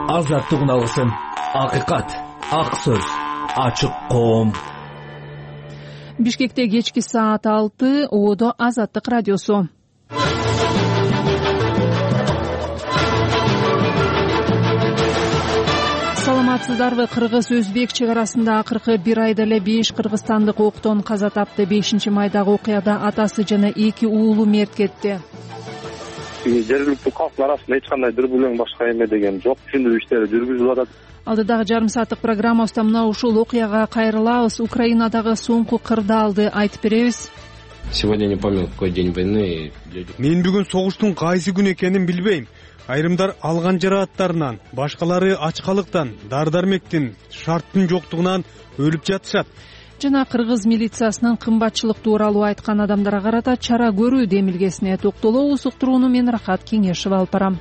азаттыгын алсын. Акыйкат, ак сөз, ачык коом. Бишкекте кечки саат 6, Оодо Азаттык радиосу. Саламатсыздарбы? Кыргыз-Өзбек чек арасында акыркы бир айда эле 5 кыргызстандык октон каза тапты. 5-майдагы окуяда атасы жана 2 уулу мерт кетти. Жергиликтүү калктын арасында эч кандай дүрбүлөң башка эме деген жок. Түшүндүрүү иштери жүргүзүлүп атат. Алдыдагы жарым сааттык программабызда мына ушул окуяга кайрылабыз. Украинадагы соңку кырдаалды айтып беребиз. Сегодня не помню, какой день войны. Мен бүгүн согуштун кайсы күн экенин билбейм. Айрымдар алган жарааттарынан, башкалары ачкалыктан, дар-дармектин, шарттын жоктугунан өлүп жатышат. Жана кыргыз милициясынын кымбатчылык тууралуу айткан адамдарга карата чара көрүү демилгесине токтолобуз. Уктурууну мен Рахат Кеңешева алып барам.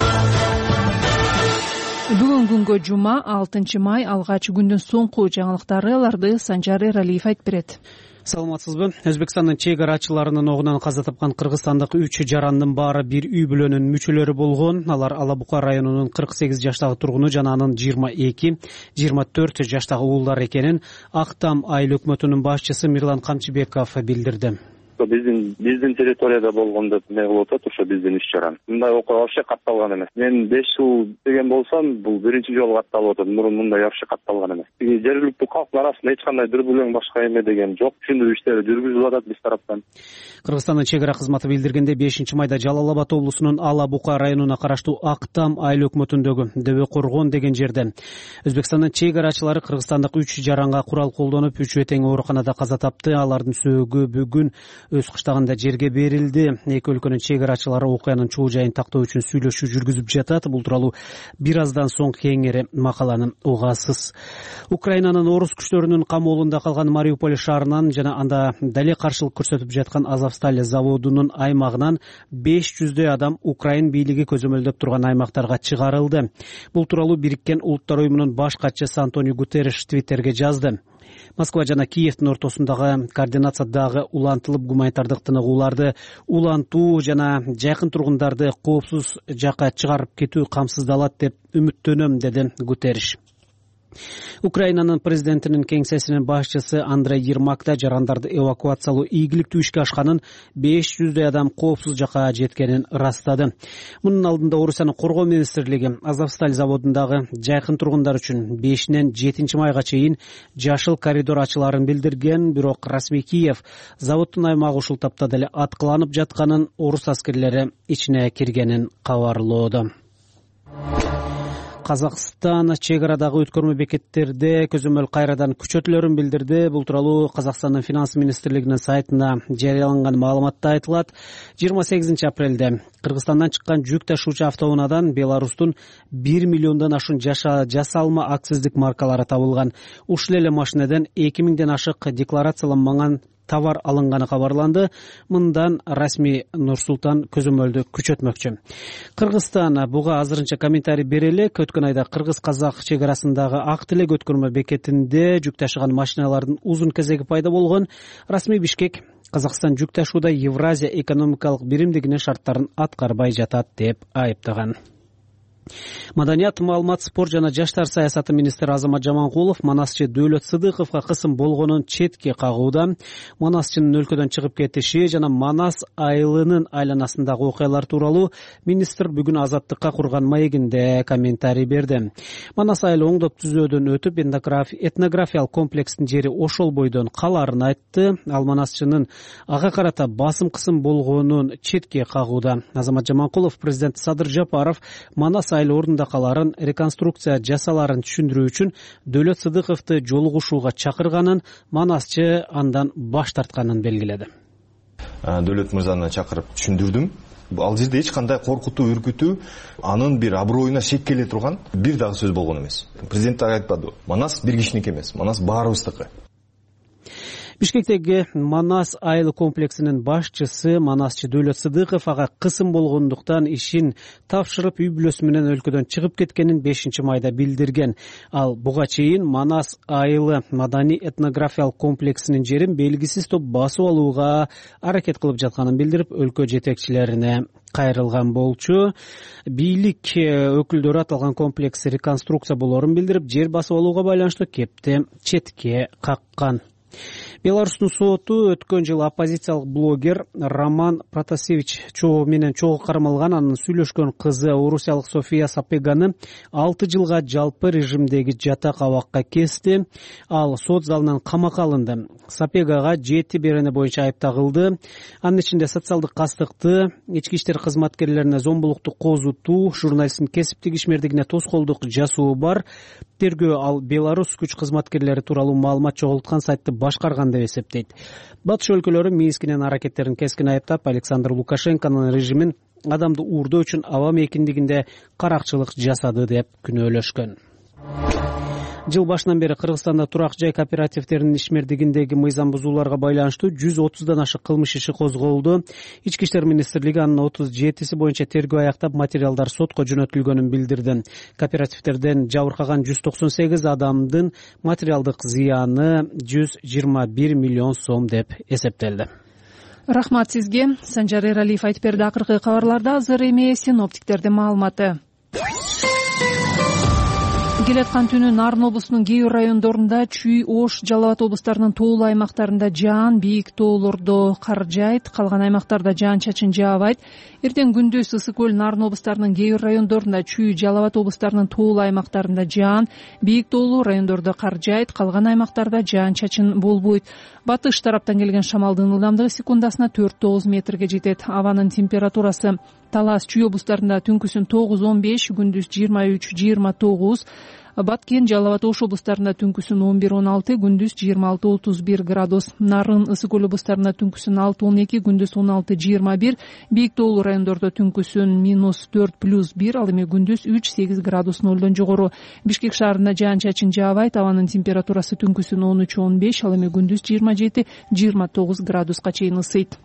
Бүгүн күнгө жума 6 май, алгач күндүн соңку жаңылыктары. Аларды Санжар Эралиев айтып берет. Саламатсызбы? Өзбекстандын чек арачыларынын огунан каза тапкан кыргызстандык 3 жарандын баары бир үй бүлөнүн мүчөлөрү болгон. Алар Алабука районунун 48 жаштагы тургуну жана анын 22-24 жаштагы уулдары экенин Актам айыл өкмөтүнүн башчысы Мирлан Камчыбеков билдирди. Биздин территорияда болгон деп эме кылып атат, ошо биздин иш-чара. Мындай окуя вообще катталган эмес. Мен 5 жыл деген болсом, бул биринчи жолу катталып атат. Мурун мындай вообще катталган эмес. Жергиликтүү калктын арасында эч кандай дүрбүлөң башка эме деген жок. Түшүндүрүү иштери жүргүзүлүп атат биз тараптан. Кыргызстандын чек ара кызматы билдиргенде 5-майда Жалал Абад облусунун Алабука районуна караштуу Актам айыл өкмөтүндөгү Дөбө Коргон деген жерде Өзбекстандын чек арачылары кыргызстандык 3 жаранга курал колдонуп 3 тең ооруканада каза тапты. Алардын сөөгү бүгүн өз кыштагында жерге берилди. Эки өлкөнүн чек арачылары окуянын чоо жайын тактоо үчүн сүйлөшүү жүргүзүп жатат. Бул тууралуу бир аздан соң кеңири макаланы угасыз. Украинанын орус күчтөрүнүн камоолунда калган Мариуполь шаарынан жана анда дале каршылык көрсөтүп жаткан Азовсталь заводунун аймагынан 500 адам Украин бийлиги көзөмөлдөп турган аймактарга чыгарылды. Бул тууралуу Бириккен Улуттар уюмунун баш катчысы Антонио Гутерриш Твиттерге жазды. Москва жана Киевдин ортосундагы координациядагы улантылып гуманитардык тыныгууларды улантуу жана жакын тургундарды коопсуз жакка чыгарып кетүү камсыздалат деп үмүттөнөм, деди Гутерриш. Украинанын президентинин кеңсесинин башчысы Андрей Ермак да жарандарды эвакуациялоо ийгиликтүү ишке ашканын, 500 адам коопсуз жакка жеткенин ырастады. Мунун алдында Орусиянын коргоо министрлиги Азовсталь заводундагы жакын тургундар үчүн 5-7 майга чейин жашыл коридор ачыларын билдирген, бирок расмий Киев заводдун аймагы ушул тапта деле аткыланып жатканын, орус аскерлери ичине киргенин кабарлоодо. Казакстан чек арадагы өткөрмө бекеттерде көзөмөл кайрадан күчөтүлөрүн билдирди. Бул тууралуу Казакстандын финанс министрлигинин сайтында жарыяланган маалыматта айтылат. 28 апрелде Кыргызстандан чыккан жүк ташуучу автоунаадан Беларустун 1 миллиондон ашуун жасалма акциздик маркалары табылган. Ушул эле машинеден 2000ден ашык декларацияланмаган товар алынганы кабарланды. Мындан расмий Нур-Султан көзөмөлдү күчөтмөкчү. Кыргызстан буга азырынча комментарий бере элек. Өткөн айда кыргыз-казак чек арасындагы Ак Тилек өткөрмө бекетинде жүк ташыган машиналардын узун кезеги пайда болгон. Расмий Бишкек Казакстан жүк ташууда Евразия экономикалык биримдигинин шарттарын аткарбай жатат деп айыптаган. Маданият, маалымат, спорт жана жаштар саясаты министри Азамат Жаманкулов Манасчы Дөөлөт Сыдыковго кысым болгонун четке кагууда. Манасчынын өлкөдөн чыгып кетиши жана Манас айылынын айланасындагы окуялар тууралуу министр бүгүн Азаттыкка курган маегинде комментарий берди. Манас айылы оңдоп түзөөдөн өтүп, этнографиялык комплекстин жери ошол бойдон калаарын айтты. Ал Манасчынын ага карата басым кысым болгонун четке кагууда. Азамат Жаманкулов президент Садыр Жапаров Манас айыл ордунда каларын реконструкция жасаларын түшүндүрүү үчүн Дөөлөт Сыдыковду жолугушууга чакырганын, Манасчы андан баш тартканын белгиледи. Дөөлөт мырзаны чакырып түшүндүрдүм. Ал жерде эч кандай коркутуу, үркүтүү, анын бир аброюна шек келе турган бир дагы сөз болгон эмес. Президент айтпады. Манас бир кишиники эмес, Манас баарыбыздыкы. Бишкектеги Манас айыл комплексинин башчысы Манасчы Дөөлөт Сыдыков ага кысым болгондуктан ишин тапшырып үй бүлөсү менен өлкөдөн чыгып кеткенин 5 майда билдирген. Ал буга чейин Манас айылы маданий этнографиялык комплексинин жерин белгисиз топ басып алууга аракет кылып жатканын билдирип, өлкө жетекчилерине кайрылган болчу. Бийлик өкүлдөрү аталган комплекс реконструкция болоорун билдирип, жер басып алууга байланыштуу кепти четке каккан. Беларустун соту өткөн жылы оппозициялык блогер Роман Протасевич менен чогуу кармалган, анын сүйлөшкөн кызы орусиялык София Сапеганы 6 жылга жалпы режимдеги жатак абакка кести. Ал сот залынан камакка алынды. Сапегага 7 берене боюнча айып тагылды. Анын ичинде социалдык кастыкты, ички иштер кызматкерлерине зомбулукту козутуу, журналисттин кесиптик ишмердигине тоскоолдук жасоо бар. Тергөө ал Беларусь күч кызматкерлери тууралуу маалымат чогулткан сайтты башкарган деп эсептейт. Батыш өлкөлөрү Минскинин аракеттерин кескин айыптап, Александр Лукашенконун режимин адамды уурдоо үчүн аба мейкиндигинде каракчылык жасады деп күнөөлөшкөн. Жыл башынан бери Кыргызстанда турак жай кооперативтеринин ишмердигиндеги мыйзам бузууларга байланыштуу 130дан ашык кылмыш иши козголду. Ички иштер министрлиги анын 37си боюнча тергөө аяктап, материалдар сотко жөнөтүлгөнүн билдирди. Кооперативтерден жабыркаган 198 адамдын материалдык зыяны 121 миллион сом деп эсептелди. Рахмат сизге. Санжар Эралиев айтып берди. Акыркы кабарларда азыр эми синоптиктердин маалыматы. Келаткан түнү Нарын облусунун кээ бир райондорунда, Чүй, Ош, Жалал Абад облустарынын тоолуу аймактарында жаан, бийик тоолордо кар жаайт, калган аймактарда жаан-чачын жаабайт. Эртең күндөз Ысык көл, Нарын облустарынын кээ бир райондорунда, Чүй, Жалал Абад облустарынын тоолуу аймактарында жаан, бийик тоолуу райондордо кар жаайт, калган аймактарда жаан-чачын болбойт. Батыш тараптан келген шамалдын ылдамдыгы секундасына 4-9 метрге жетет. Абанын температурасы Талас, Чүй облустарында түнкүсүн 9-15, күндүз 23-29, Баткен, Жалал Абад, Ош облустарында түнкүсүн 11-16, күндүз 26-31 градус. Нарын, Ысык көл облустарында түнкүсүн 6-12, күндүз 16-21, бийик тоолуу райондордо түнкүсүн -4+1, ал эми күндүз 3-8 градус нолдон жогору. Бишкек шаарында жаан-чачын жаабайт, абанын температурасы түнкүсүн 13-15, ал эми күндүз 27-29 градуска чейин ысыйт.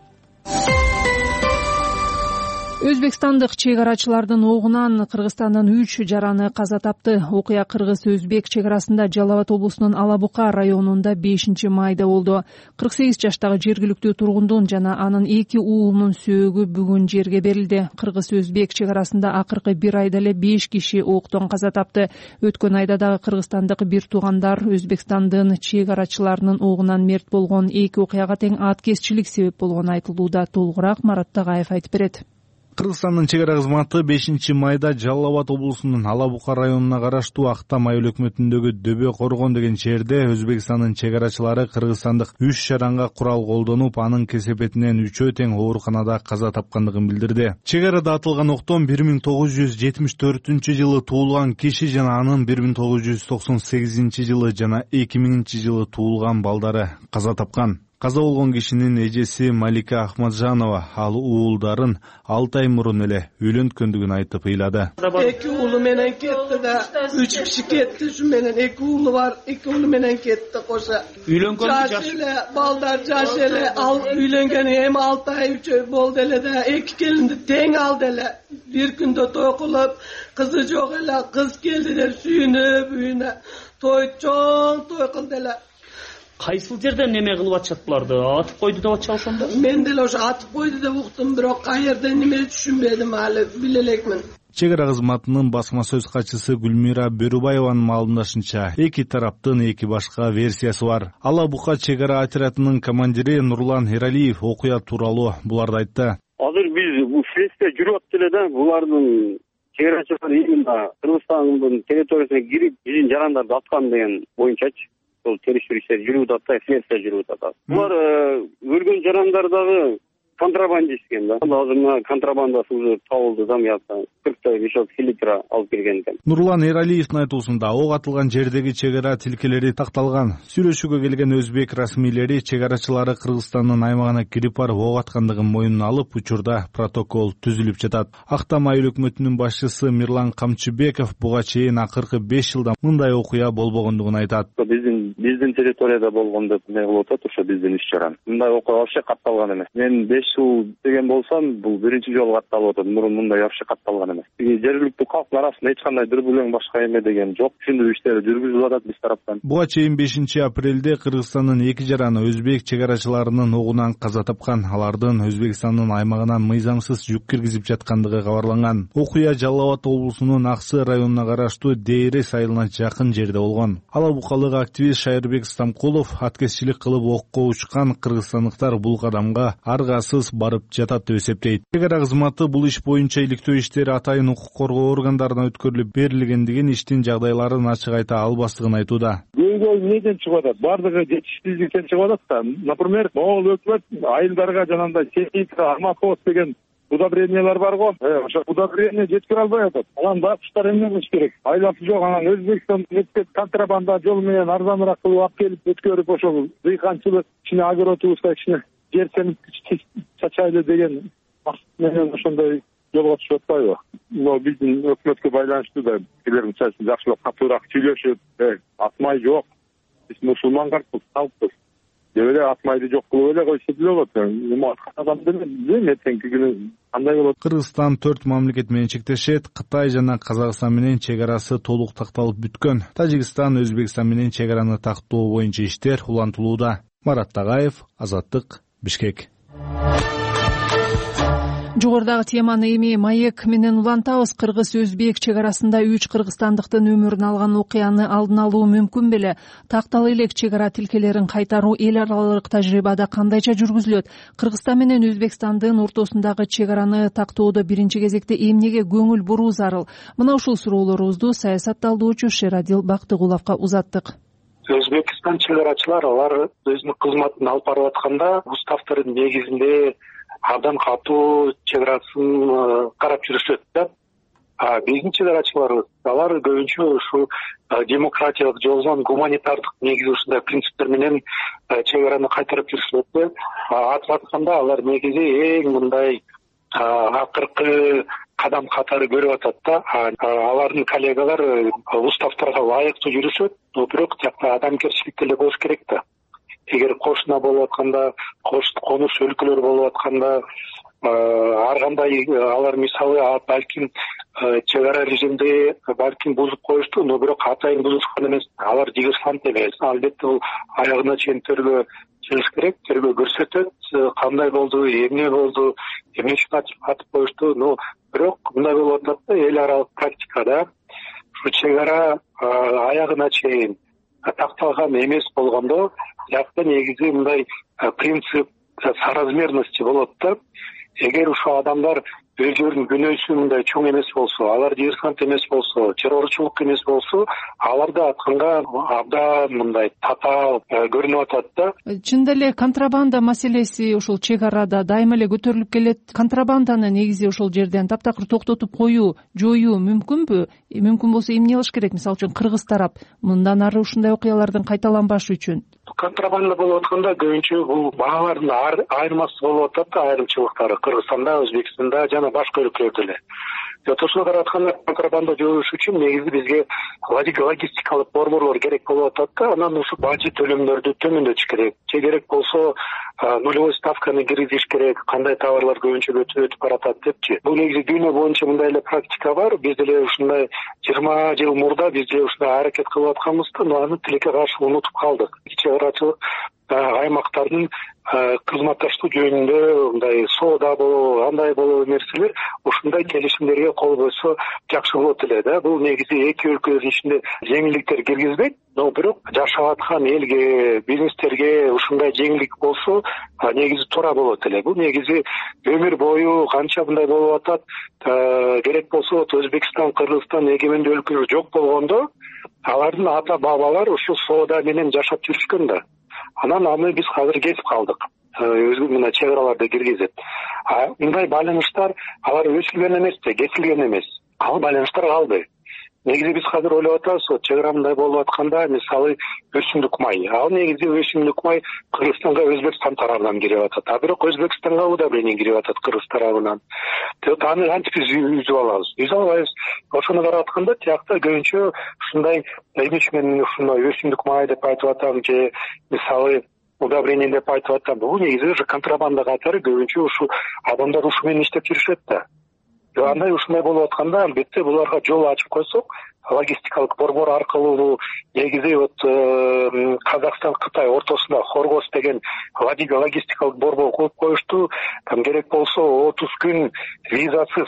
Өзбекстандык чек арачылардын огунан Кыргызстандын 3 жараны каза тапты. Окуя кыргыз-өзбек чек арасында Жалал Абад облусунун Алабука районунда 5 майда болду. 48 жаштагы жергиликтүү тургундун жана анын 2 уулунун сөөгү бүгүн жерге берилди. Кыргыз-өзбек чек арасында акыркы 1 айда эле 5 киши октон каза тапты. Өткөн айда дагы кыргызстандык бир туугандар Өзбекстандын чек арачыларынын огунан мерт болгон. 2 окуяга тең аткезчилик себеп болгону айтылууда. Толугураак Марат Тагаев айтып берет. Кыргызстандын чек ара кызматы 5 майда Жалал Абад облусунун Алабука районуна караштуу Актам айыл өкмөтүндөгү Дөбө Коргон деген жерде Өзбекстандын чек арачылары кыргызстандык 3 жаранга курал колдонуп, анын кесепетинен 3-өө тең ооруканада каза тапкандыгын билдирди. Чек арада атылган октон 1974-жылы туулган киши жана анын 1998 жылы жана 2000 жылы туулган балдары каза тапкан. Каза болгон кишинин эжеси Малика Ахмаджанова ал уулдарын 6 ай мурун эле үйлөнткөндүгүн айтып ыйлады. 2 уулу менен кетти да, 3 киши кетти, ушу менен 2 уулу бар, 2 уулу менен кетти кошо. Үйлөнгөндү жаш эле, балдар жаш эле, ал үйлөнгөнү эми 6 ай 3 ай болду эле да, 2 келинди тең алды эле. Бир күндө той кылып, кызы жок эле, кыз келди деп сүйүнүп, той чоң той кылды эле. Кайсыл жерден неме кылып атышат буларды? Атып койду деп атышат ошондо? Мен деле ошо атып койду деп уктум, бирок кайерден неме түшүнбөдүм, али биле элекмин. Чек ара кызматынын басма сөз катчысы Гүлмира Бөрүбаеванын маалымдашынча, эки тараптын эки башка версиясы бар. Алабука чек ара отрядынын командири Нурлан Эралиев окуя тууралуу буларды айтты. Азыр биз бул следствие жүрүп атты эле да, булардын чек арачылар именно Кыргызстандын территориясына кирип, биздин жарандарды аткан деген боюнчачы. Сол териштирүү иштери жүрүп атат, следствие жүрүп атат. Булар өлгөн жарандар дагы контрабандист экен да. Азыр мына контрабандасы уже табылды да, мыякта 40 селитра алып келген экен. Нурлан Эралиевдин айтуусунда ок атылган жердеги чек ара тилкелери такталган. Сүйлөшүүгө келген өзбек расмийлери чек арачылары Кыргызстандын аймагына кирип барып ок аткандыгын мойнуна алып, учурда протокол түзүлүп жатат. Актам айыл өкмөтүнүн башчысы Мирлан Камчыбеков буга чейин акыркы 5 жылда мындай окуя болбогондугун айтат. Биздин территорияда болгон деп эме кылып атат, ошо биздин иш чара. Мындай окуя вообще катталган эмес. Мен 5 жыл деген болсам, бул биринчи жолу катталып атат. Мурун мындай вообще катталган эмес. Жергиликтүү калктын арасында эч кандай дүрбүлөң башка эме деген жок. Түшүндүрүү иштери жүргүзүлүп атат биз тараптан. Буга чейин 5 апрелде Кыргызстандын 2 жараны өзбек чек арачыларынын огунан каза тапкан. Алардын Өзбекстандын аймагынан мыйзамсыз жүк киргизип жаткандыгы кабарланган. Окуя Жалал Абад облусунун Аксы районуна караштуу Дейрес айылына жакын жерде болгон. Ала букалык активист Шайырбек Стамкулов аткезчилик кылып окко учкан кыргызстандыктар бул кадамга аргасыз барып жатат деп эсептейт. Чек ара кызматы бул иш боюнча иликтөө иштери атайын укук коргоо органдарына өткөрүлүп берилгендигин, иштин жагдайларын ачык айта албастыгын айтууда. Неден чыгып атат? Бардыгы жетишсиздиктен чыгып атат да. Например, могул өкмөт айылдарга жанагындай селитра, амафос деген удобрениялар бар го. Ошо удобрение жеткире албай атат. Анан башкачтар эмне кылыш керек? Айласы жок, анан Өзбекстан контрабанда жол менен арзаныраак кылып алып келип өткөрүп, ошол дыйканчылык ичине агротугуска ичине жер семиткич чачайлы деген менен ошондой жолго түшүп атпайбы? Но биздин өкмөткө байланыштуу да килердин чачын жакшылап катуураак сүйлөшүп, атмай жок. Биз мусулман калкпыз. Деп эле атмайды жок кылып эле койсо деле болот. Адам деле эртеңки күнү кандай болот? Кыргызстан 4 мамлекет менен чектешет. Кытай жана Казакстан менен чек арасы толук такталып бүткөн. Тажикстан, Өзбекстан менен чек араны тактоо боюнча иштер улантылууда. Марат Тагаев, Азаттык, Бишкек. Жогорудагы теманы эми маек менен улантабыз. Кыргыз-өзбек чек арасында 3 кыргызстандыктын өмүрүн алган окуяны алдын алуу мүмкүн беле? Тактала элек чек ара тилкелерин кайтаруу эл аралык тажрыйбада кандайча жүргүзүлөт? Кыргызстан менен Өзбекстандын ортосундагы чек араны тактоодо биринчи кезекте эмнеге көңүл буруу зарыл? Мына ушул суроолорубузду саясатталдоочу Шерадил Бактыгуловго узаттык. Өзбекстан чек арачылар алар өзүнүн кызматын алып барып атканда уставдын негизинде абдан катуу чек арасын карап жүрүшөт да. Биздин чек арачыларыбыз алар көбүнчө ушу демократиялык жолдон гуманитардык негизи ушундай принциптер менен чек араны кайтарып жүрүшөт да. Атып атканда алар негизи эң мындай акыркы кадам катары көрүп атат да. Алардын коллегалар уставдарга ылайыктуу жүрүшөт, бирок жакта адамгерчилик деле болуш керек да. Эгер кошуна болуп атканда, конуш өлкөлөр болуп атканда, ар кандай алар мисалы балким чек ара режимде балким бузуп коюшту, но бирок атайын бузушкан эмес. Алар диверсант эмес. Албетте бул аягына чейин тергөө чыгыш керек, тергөө көрсөтөт, кандай болду, эмне болду, эмне үчүн атып коюшту. Но бирок мындай болуп атат да, эл аралык практикада ушу чек ара аягына чейин такталган эмес болгондо, жакта негизи мындай принцип соразмерности болот да. Эгер ушул адамдар өздөрүнүн күнөөсү мындай чоң эмес болсо, алар диверсант эмес болсо, террорчулук эмес болсо, аларды атканга абдан мындай татаал көрүнүп атат да. Чындап эле контрабанда маселеси ушул чек арада дайыма эле көтөрүлүп келет. Контрабанданы негизи ошол жерден таптакыр токтотуп коюу, жоюу мүмкүнбү? Мүмкүн болсо эмне кылыш керек? Мисалы үчүн Кыргыз тарап мындан ары ушундай окуялардын кайталанбашы үчүн. Контрабанда болуп атканда көбүнчө бул баалардын айырмасы болуп атат да, айрымчылыктары Кыргызстанда, Өзбекстанда жана башка өлкөлөрдө эле. Ошону каратканда контрабанда жоюш үчүн негизи бизге логистикалык борборлор керек болуп атат да. Анан ушу бажы төлөмдөрдү төмөндөтүш керек. Же керек болсо нулевой ставканы киргизиш керек, кандай товарлар көбүнчө өтүп баратат депчи. Бул негизи дүйнө боюнча мындай эле практика бар. Биз деле ушундай 20 жыл мурда биз деле ушундай аракет кылып атканбыз да, но аны тилекке каршы унутуп калдык. Чек арачылык аймактардын кызматташтуу жөнүндө мындай соода болобу, андай болобу нерселер ушундай келишимдерге кол койсо жакшы болот эле да. Бул негизи эки өлкөнүн ичинде жеңилдиктер киргизбейт, но бирок жашап аткан элге, бизнестерге ушундай жеңилдик болсо негизи туура болот эле. Бул негизи өмүр бою канча мындай болуп атат, керек болсо Өзбекстан, Кыргызстан эгемендүү өлкөлөр жок болгондо алардын ата бабалар ушул соода менен жашап жүрүшкөн да. Анан аны биз азыр кесип калдык. мына чек араларды киргизет. Мындай байланыштар алар өчүлгөн эмес да, кесилген эмес. Ал байланыштар калды. Негизи биз азыр ойлоп атабыз, чек ара мындай болуп атканда, мисалы өсүмдүк май. Ал негизи өсүмдүк май Кыргызстанга Өзбекстан тарабынан кирип атат. Бирок Өзбекстанга удобрение кирип атат Кыргыз тарабынан. Аны кантип биз үзүп алабыз? Үзүп албайбыз. Ошону карап атканда, тиякта көбүнчө ушундай эмне мен ушундай өсүмдүк май деп айтып атам же мисалы удобрение деп айтып атам. Бул негизи уже контрабанда катары көбүнчө ушу адамдар ушу менен иштеп жүрүшөт да. Андай ушундай болуп атканда, албетте буларга жол ачып койсок, логистикалык борбор аркылуу негизи Казакстан Кытай ортосунда Хоргос деген логистикалык борбор куруп коюшту. Там керек болсо 30 күн визасыз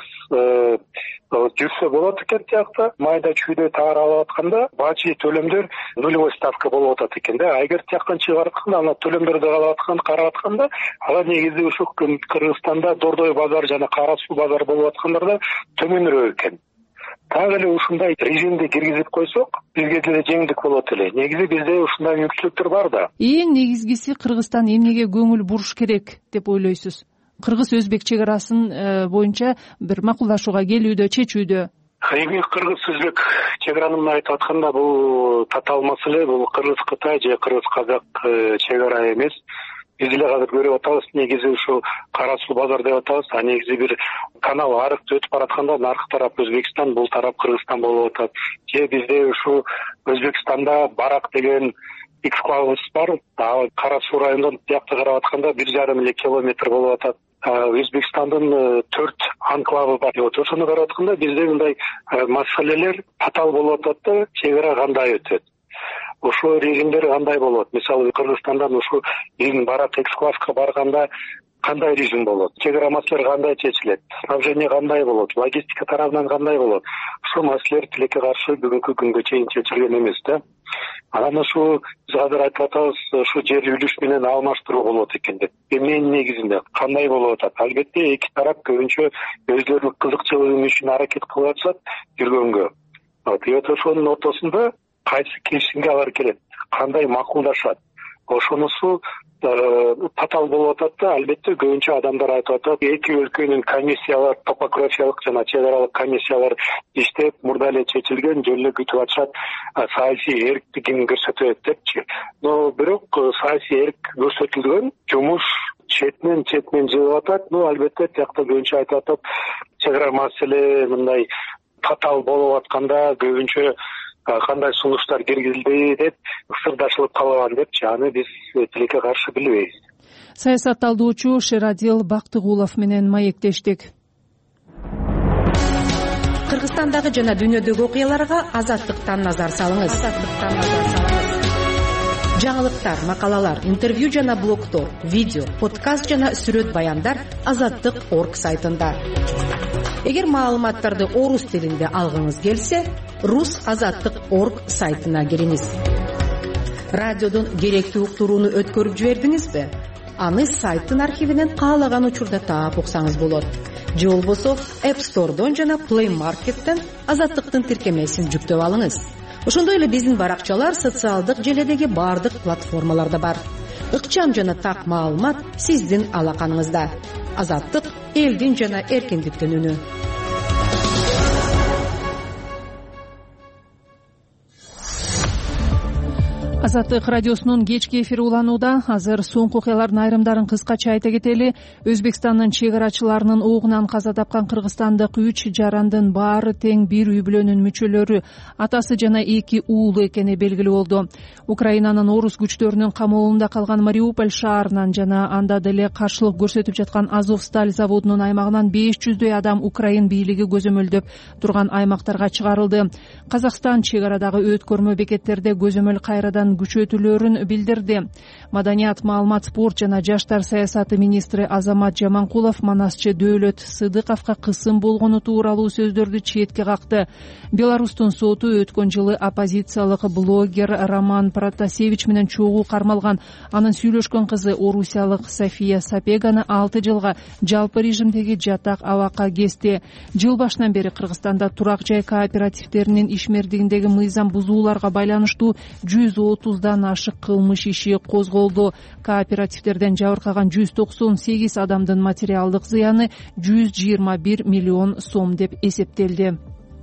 жүрсө болот экен тиякта. Майда чүйдө таар алып атканда бажы төлөмдөр нулевой ставка болуп атат экен да. Эгер тияктан чыгарып атканда ана төлөмдөрдү карап атканда, ала негизи ушу Кыргызстанда Дордой базар жана Кара Суу базар болуп аткандарда төмөнүрөөк экен. Так эле ушундай режимди киргизип койсок, бизге деле жеңилдик болот эле. Негизи бизде ушундай мүмкүнчүлүктөр бар да. Эң негизгиси Кыргызстан эмнеге көңүл буруш керек деп ойлойсуз? Кыргыз-Өзбек чек арасын боюнча бир макулдашууга келүүдө, чечүүдө. Кыргыз-Өзбек чек араны айтып атканда, бул татаал маселе, бул Кыргыз-Кытай же Кыргыз-Казак чек ара эмес. Биз деле азыр көрүп атабыз, негизи ушу Кара Суу базар деп атабыз. Негизи бир канал арыкты өтүп баратканда, наркы тарап Өзбекстан, бул тарап Кыргызстан болуп атат. Же бизде ушу Өзбекстанда Барак деген эксклавыбыз бар. Кара Суу районунан тиякта карап атканда 1,5 километр болуп атат. Өзбекстандын 4 анклавы бар. Ошону карап атканда бизде мындай маселелер татаал болуп атат да, чек ара кандай өтөт? Ошо режимдер кандай болот? Мисалы Кыргызстандан ушу биздин Барак эксклавга барганда кандай режим болот? Чек ара маселелери кандай чечилет? Снабжение кандай болот? Логистика тарабынан кандай болот? Ушул маселелер тилекке каршы бүгүнкү күнгө чейин чечилген эмес да. Анан ушу биз азыр айтып атабыз, ушу жер үлүш менен алмаштыруу болот экен деп. Эмненин негизинде кандай болуп атат? Албетте эки тарап көбүнчө өздөрүнүн кызыкчылыгы үчүн аракет кылып атышат жүргөнгө. Ошонун ортосунда кайсы келишимге алар келет, кандай макулдашат, ошонусу татаал болуп атат да. Албетте көбүнчө адамдар айтып атат, эки өлкөнүн комиссиялар, топографиялык жана чек аралык комиссиялар иштеп, мурда эле чечилген, жөн эле күтүп атышат, саясий эрктигин көрсөтөт депчи. Но бирок саясий эрк көрсөтүлгөн, жумуш четинен жылып атат. Албетте тиякта көбүнчө айтып атат, чек ара маселе мындай татаал болуп атканда көбүнчө кандай сунуштар киргизилди деп сырдашылып калган депчи. Аны биз тилекке каршы билбейбиз. Саясат талдоочу Шерадил Бактыгулов менен маектештик. Кыргызстандагы жана дүйнөдөгү окуяларга Азаттыктан назар салыңыз. Жаңылыктар, макалалар, интервью жана блогдор, видео, подкаст жана сүрөт баяндар Азаттык.орг сайтында. Эгер маалыматтарды орус тилинде алгыңыз келсе, rusazаттык.орг сайтына кириңиз. Радиодон керектүү уктурууну өткөрүп жибердиңизби? Аны сайттын архивинен каалаган учурда таап уксаңыз болот. Же болбосо App Store'дон жана Play Market'тен Азаттыктын тиркемесин жүктөп алыңыз. Ошондой эле биздин баракчалар социалдык желедеги бардык платформаларда бар. Ыкчам жана так маалымат сиздин алаканыңызда. Азаттык — элдин жана эркиндиктин үнү. Азаттык радиосунун кечки эфири уланууда. Азыр соңку окуялардын айрымдарын кыскача айта кетели. Өзбекстандын чек арачыларынын оогунан каза тапкан кыргызстандык 3 жарандын баары тең бир үй бүлөнүн мүчөлөрү, атасы жана 2 уулу экени белгилүү болду. Украинанын орус күчтөрүнүн камоолунда калган Мариуполь шаарынан жана анда деле каршылык көрсөтүп жаткан Азовсталь заводунун аймагынан 500дөй адам Украин бийлиги көзөмөлдөп турган аймактарга чыгарылды. Казакстан чек арадагы өткөрмө бекеттерде көзөмөл кайрадан күчөтүлөрүн билдирди. Маданият, маалымат, спорт жана жаштар саясаты министри Азамат Жаманкулов Манасчы Дөөлөт Сыдыковго кысым болгону тууралуу сөздөрдү четке какты. Беларустун соту өткөн жылы оппозициялык блогер Роман Протасевич менен чогуу кармалган. Анын сүйлөшкөн кызы орусиялык София Сапеганы 6 жылга жалпы режимдеги жатак абакка кести. Жыл башынан бери Кыргызстанда турак жай кооперативдеринин ишмердигиндеги мыйзам бузууларга байланыштуу 130 30дан ашык кылмыш иши козголду. Кооперативдерден жабыркаган 198 адамдын материалдык зыяны 121 миллион сом деп эсептелди.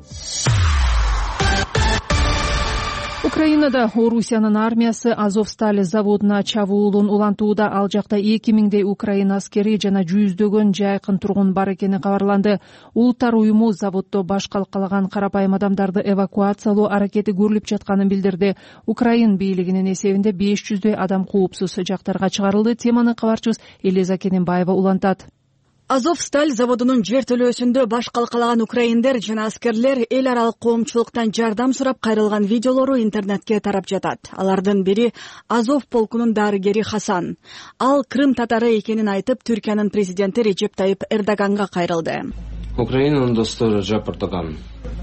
Украинада Орусиянын армиясы Азовсталь заводуна чабуулун улантууда. Ал жакта 2000дей украин аскери жана жүздөгөн жайкын тургун бар экени кабарланды. Улуттар уюму заводдо баш калкалаган карапайым адамдарды эвакуациялоо аракети көрүлүп жатканын билдирди. Украин бийлигинин эсебинде 500дөй адам коопсуз жактарга чыгарылды. Теманы кабарчыбыз Элиза Кененбаева улантат. Азовсталь заводунун жертөлөөсүндө баш калкалаган украиндер жана аскерлер эл аралык коомчулуктан жардам сурап кайрылган видеолору интернетке тарап жатат. Алардын бири Азов полкунун дарыгери Хасан. Ал Крым татары экенин айтып, Түркиянын президенти Режеп Тайып Эрдоганга кайрылды. Украинанын достору Режеп Эрдоган.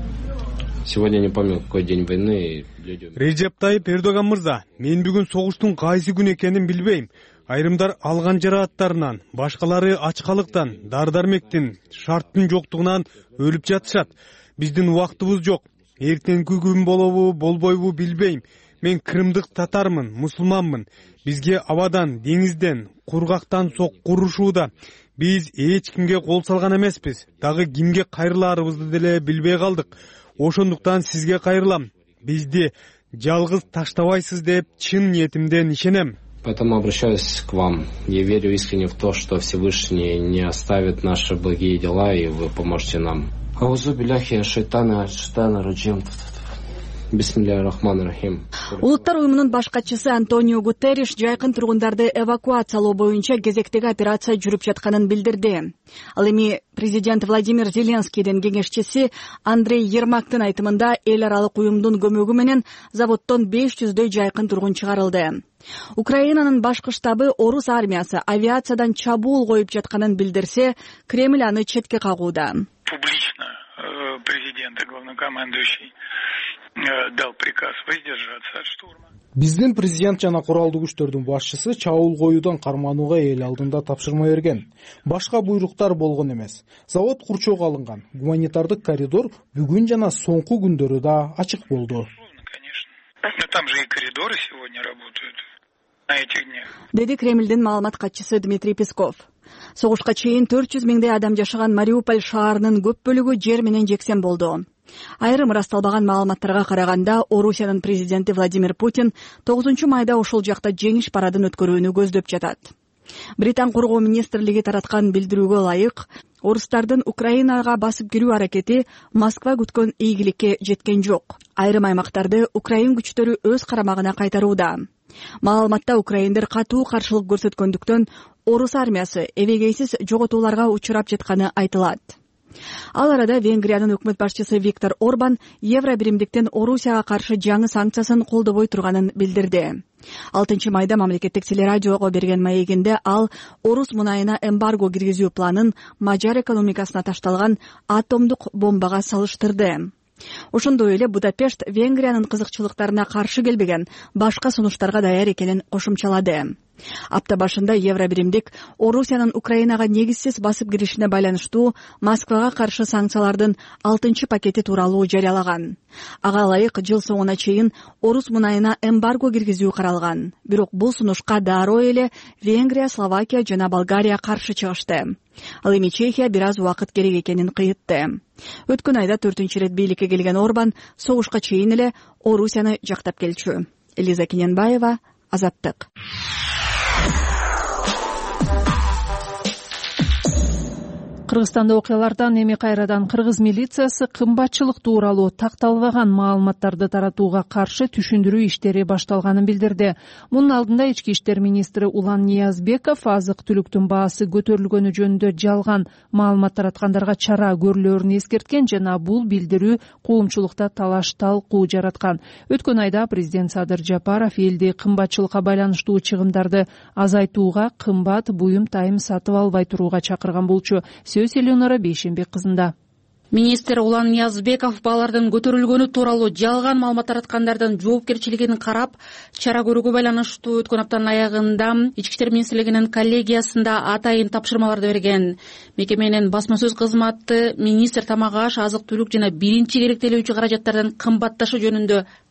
Сегодня не помню, какой день войны. Режеп Тайып Эрдоган мырза, мен бүгүн согуштун кайсы күн экенин билбейм. Айрымдар алган жарааттарынан, башкалары ачкалыктан, дар-дармектин, шарттын жоктугунан өлүп жатышат. Биздин убактыбыз жок. Эртеңки күн болобу, болбойбу билбейм. Мен крымдык татармын, мусулманмын. Бизге абадан, деңизден, кургактан соккурушууда. Биз эч кимге кол салган эмеспиз. Дагы кимге кайрылаарыбызды деле билбей калдык. Ошондуктан сизге кайрылам. Бизди жалгыз таштабайсыз деп чын ниетимден ишенем. Поэтому обращаюсь к вам. Я верю искренне в то, что Всевышний не оставит наши благие дела, и вы поможете нам. Аузу биляхи шайтана раджим. Бисмиллахир-рахманир-рахим. Улуттар уюмунун баш катчысы Антонио Гутерриш жайкын тургундарды эвакуациялоо боюнча кезектеги операция жүрүп жатканын билдирди. Ал эми президент Владимир Зеленскийдин кеңешчиси Андрей Ермактын айтымында эл аралык уюмдун көмөгү менен заводдон 500дөй жайкын тургун чыгарылды. Украинанын башкы штабы орус армиясы авиациядан чабуул коюп жатканын билдирсе, Кремль аны четке кагууда. Публично президент и главнокомандующий дал приказ воздержаться от штурма. Биздин президент жана куралдуу күчтөрдүн башчысы чабуул коюудан карманууга эл алдында тапшырма берген. Башка буйруктар болгон эмес. Завод курчоого алынган. Гуманитардык коридор бүгүн жана соңку күндөрү да ачык болду. Но там же и коридоры сегодня работают на этих днях. Деди Кремлдин маалымат катчысы Дмитрий Песков. Согушка чейин 400 миңдей адам жашаган Мариуполь шаарынын көп бөлүгү жер менен жексен болду. Айрым ырасталбаган маалыматтарга караганда, Орусиянын президенти Владимир Путин 9 майда ошол жакта жеңиш парадын өткөрүүнү көздөп жатат. Британ коргоо министрлиги тараткан билдирүүгө ылайык, орустардын Украинага басып кирүү аракети Москва күткөн ийгиликке жеткен жок. Айрым аймактарды Украин күчтөрү өз карамагына кайтарууда. Маалыматта украиндер катуу каршылык көрсөткөндүктөн орус армиясы эбегейсиз жоготууларга учурап жатканы айтылат. Ал арада Венгриянын өкмөт башчысы Виктор Орбан евро биримдиктен Орусияга каршы жаңы санкциясын колдобой турганын билдирди. 6 майда мамлекеттик телерадиого берген маегинде ал орус мунайына эмбарго киргизүү планын мажар экономикасына ташталган атомдук бомбага салыштырды. Ошондой эле Будапешт Венгриянын кызыкчылыктарына каршы келбеген башка сунуштарга даяр экенин кошумчалады. Апта башында евро биримдик Орусиянын Украинага негизсиз басып киришине байланыштуу Москвага каршы санкциялардын 6 пакети тууралуу жарыялаган. Ага ылайык жыл соңуна чейин орус мунайына эмбарго киргизүү каралган. Бирок бул сунушка дароо эле Венгрия, Словакия жана Болгария каршы чыгышты. Ал эми Чехия бир аз убакыт керек экенин кыйытты. Өткөн айда 4-рет бийликке келген Орбан согушка чейин эле Орусияны жактап келчү. Элиза Кененбаева, Азаттык. Кыргызстанда окуялардан эми кайрадан кыргыз милициясы кымбатчылык тууралуу такталбаган маалыматтарды таратууга каршы түшүндүрүү иштери башталганын билдирди. Мунун алдында ички иштер министри Улан Ниязбеков азык-түлүктүн баасы көтөрүлгөнү жөнүндө жалган маалымат тараткандарга чара көрүлөөрүн эскерткен жана бул билдирүү коомчулукта талаш талкуу жараткан. Өткөн айда президент Садыр Жапаров элди кымбатчылыкка байланыштуу чыгымдарды азайтууга, кымбат буюм тайым сатып албай турууга чакырган болчу. Сөз Элеонора Бейшенбек кызында. Министр Улан Ниязбеков баалардын көтөрүлгөнү тууралуу жалган маалымат тараткандардын жоопкерчилигин карап, чара көрүүгө байланыштуу өткөн аптанын аягында Ички иштер министрлигинин коллегиясында атайын тапшырмаларды берген. Мекеменин басма сөз кызматы министр тамак аш, азык-түлүк жана биринчи керектелүүчү каражаттардын кымбатташы жөнүндө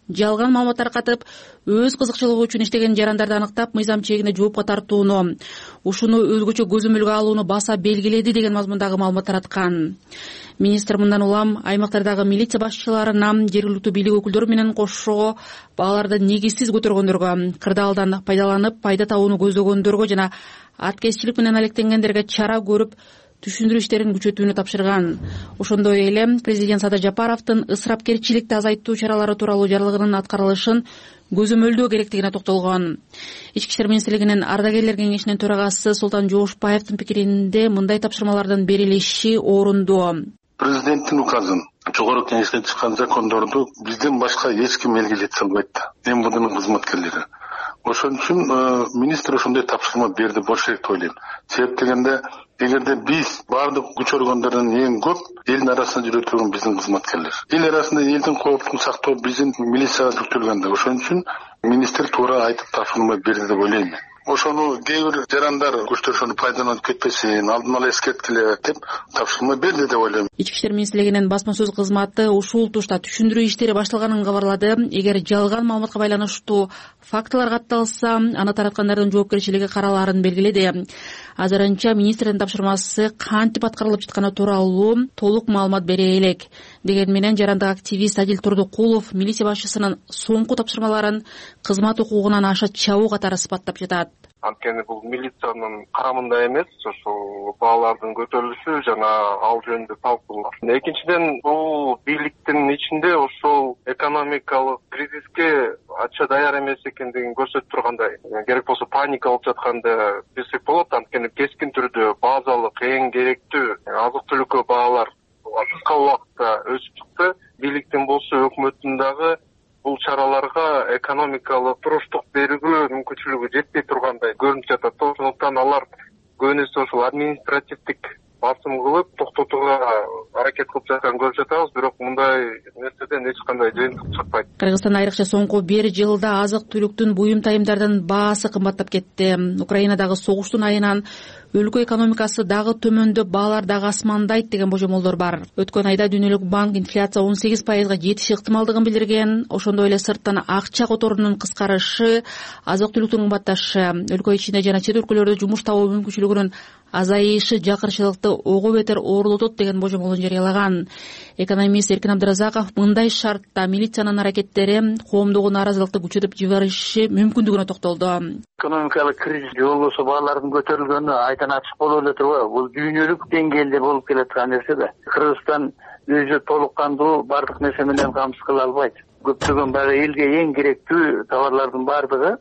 жалган маалымат таркатып өз кызыкчылыгы үчүн иштеген жарандарды аныктап мыйзам чегинде жоопко тартууну, ушуну өзгөчө көзөмөлгө алууну баса белгиледи деген мазмундагы маалымат тараткан. Министр мындан улам аймактардагы милиция башчыларына, жергиликтүү бийлик өкүлдөрү менен кошо бааларды негизсиз көтөргөндөргө, кырдаалдан пайдаланып пайда табууну көздөгөндөргө жана аткезчилик менен алектенгендерге чара көрүп түшүндүрүү иштерин күчөтүүнү тапшырган. Ошондой эле президент Садыр Жапаровдун ысырапкерчиликти азайтуу чаралары тууралуу жарлыгынын аткарылышын көзөмөлдөө керектигине токтолгон. Ички иштер министрлигинин ардагерлер кеңешинин төрагасы Султан Жоошбаевдин пикиринде мындай тапшырмалардын берилиши орундуу. Президенттин указын, жогору кеңештен чыккан закондорду бизден башка эч ким мелгилете албайт. МВДнын кызматкерлери. Ошон үчүн министр ошондой тапшырма берди болуш керек деп ойлойм. Себеп дегенде, эгерде биз баардык күч органдарынын эң көп элдин арасында жүрө турган биздин кызматкерлер. Эл арасында элдин коопсуздугун сактоо биздин милицияга жүктөлгөн да. Ошон үчүн министр туура айтып тапшырма берди деп ойлойм. Ошону кээ бир жарандар күчтөр ошону пайдаланып кетпесин, алдын ала эскерткиле деп тапшырма берди деп ойлойм. Ички иштер министрлигинин басма сөз кызматы ушул тушта түшүндүрүү иштери башталганын кабарлады. Эгер жалган маалыматка байланыштуу фактылар катталса, аны тараткандардын жоопкерчилиги каралаарын белгиледи. Азырынча министрдин тапшырмасы кантип аткарылып жатканы тууралуу толук маалымат бере элек. Деген менен жарандык активист Адил Турдукулов милиция башчысынын соңку тапшырмаларын кызмат укугунан аша чабуу катары сыпаттап жатат. Анткени бул милициянын карамында эмес, ошол баалардын көтөрүлүшү жана ал жөнүндө талкуулар. Экинчиден, бул бийликтин ичинде ошол экономикалык кризиске ача даяр эмес экендигин көрсөтүп тургандай. Керек болсо паника болуп жатканда десек болот, анткени кескин түрдө базалык эң керектүү азык-түлүккө баалар кыска убакытта өсүп чыкты. Бийликтин болсо өкмөттүн дагы бул чараларга экономикалык туруштук берүүгө мүмкүнчүлүгү жетпей тургандай көрүнүп жатат. Ошондуктан алар көбүнесе ошол административдик басым кылып токтотууга аракет кылып жатканын көрүп жатабыз, бирок мындай нерседен эч кандай жыйынтык чыкпайт. Кыргызстанда айрыкча соңку бир жылда азык-түлүктүн, буюм тайымдардын баасы кымбаттап кетти. Украинадагы согуштун айынан өлкө экономикасы дагы төмөндөп, баалар дагы асмандайт деген божомолдор бар. Өткөн айда Дүйнөлүк банк инфляция 18%га жетиш ыктымалдыгын билдирген. Ошондой эле сырттан акча которунун кыскарышы, азык-түлүктүн кымбатташы, өлкө ичинде жана чет өлкөлөрдө жумуш табуу мүмкүнчүлүгүнүн азайышы жакырчылыкты ого бетер оорлотот деген божомолун жарыялаган. Экономист Эркин Абдыразаков мындай шартта милициянын аракеттери коомдогу нааразылыкты күчөтүп жибериshi мүмкүндүгүнө токтолду. Экономикалык кризис же болбосо баалардын көтөрүлгөнү айдан ачык боло эле турбайбы? Бул дүйнөлүк деңгээлде болуп келаткан нерсе да. Кыргызстан өзү толук кандуу бардык нерсе менен камсыз кыла албайт. Көптөгөн баягы элге эң керектүү товарлардын бардыгы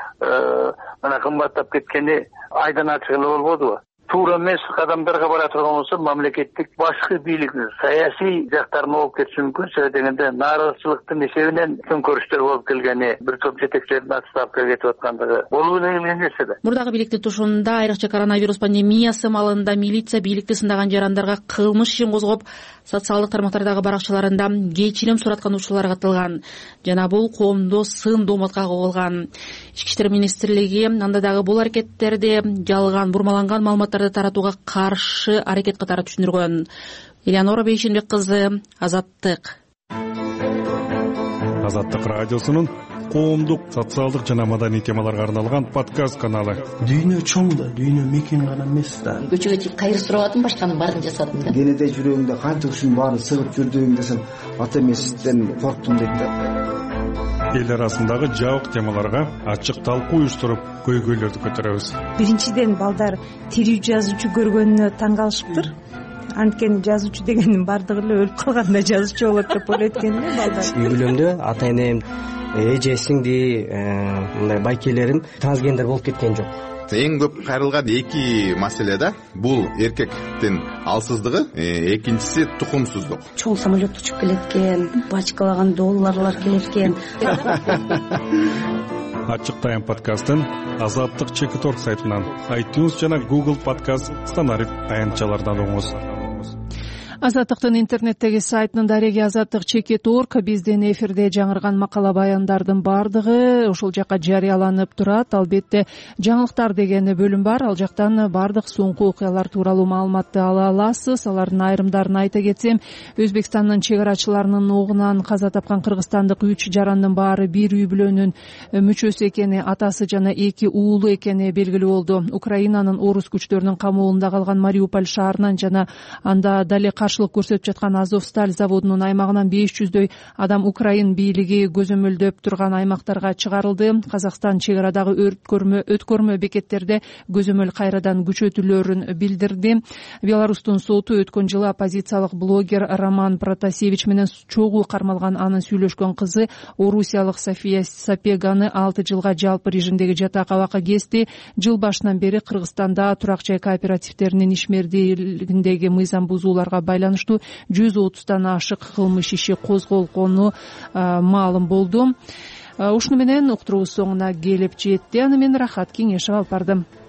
мына кымбаттап кеткени айдан ачык эле болбодубу? Туура эмес кадамдарга бара турган болсо мамлекеттик башкы бийлик саясий жактарын алып кетиши мүмкүн. Себеп дегенде нааразычылыктын эсебинен төңкөрүштөр болуп келгени, бир топ жетекчилердин отставкага кетип аткандыгы болуп эле келген нерсе да. Мурдагы бийликтин тушунда айрыкча коронавирус пандемиясы маалында милиция бийликти сындаган жарандарга кылмыш ишин козгоп, социалдык тармактардагы баракчаларында кечирим сураткан учурлар катталган жана бул коомдо сын дооматка кабылган. Ички иштер министрлиги анда дагы бул аракеттерди жалган, бурмаланган маалыматтарды таратууга каршы аракет катары түшүндүргөн. Элеонора Бейшенбек кызы, Азаттык. Азаттык радиосунун коомдук, социалдык жана маданий темаларга арналган подкаст каналы. Дүйнө чоң да, дүйнө мекен гана эмес да. Көчөгө чыгып кайыр сурап атам, башканын баарын жасадым да. Кенеде жүрөгүңдө канча ушунун баарын сыгып жүрдүң десем, ата эмесизден корктум дейт да. Эл арасындагы жабык темаларга ачык талкуу уюштуруп, көйгөйлөрдү көтөрөбүз. Биринчиден балдар тирүү жазуучу көргөнүнө таң калышыптыр. Анткени жазуучу дегенин бардыгы эле өлүп калганда жазуучу болот деп ойлойт экен да балдар. Үй бүлөмдө ата энем, эже сиңди, мындай байкелерим трансгендер болуп кеткен жок. Эң көп кайрылган эки маселе да. Бул эркектин алсыздыгы, экинчиси тукумсуздук. Чоң самолет учуп келеткен, бачкалаган долларлар келеткен. Ачык тайм подкастын Азаттык Чекиторг сайтынан, iTunes жана Google Podcast стандарт таянчалардан угуңуз. Азаттыктын интернеттеги сайтынын дареги azattik.org биздин эфирде жаңырган макала баяндардын баардыгы ошол жакка жарыяланып турат. Албетте жаңылыктар деген бөлүм бар. Ал жактан баардык соңку окуялар тууралуу маалыматты ала аласыз. Алардын айрымдарын айта кетсем, Өзбекстандын чегарачыларынын огунан каза тапкан кыргызстандык 3 жарандын баары бир үй бүлөнүн мүчөсү экени, атасы жана 2 уулу экени белгилүү болду. Украинанын орус күчтөрүнүн камоолунда калган Мариуполь шаарынан жана анда дале каршылык көрсөтүп жаткан Азовсталь заводунун аймагынан 500дөй адам Украин бийлиги көзөмөлдөп турган аймактарга чыгарылды. Казакстан чегарадагы өткөрмө бекеттерде көзөмөл кайрадан күчөтүлөөрүн билдирди. Беларустун соту өткөн жылы оппозициялык блогер Роман Протасевич менен чогуу кармалган анын сүйлөшкөн кызы орусиялык София Сапеганы 6 жылга жалпы режимдеги жатак абакка кести. Жыл башынан бери Кыргызстанда турак жай кооперативдеринин ишмердүүлүгүндөгү мыйзам бузууларга байланыштуу 130тан ашык кылмыш иши козголгону маалым болду. Ушуну менен уктуруубуз соңуна келип жетти. Аны мен Рахат Кеңешева алып бардым.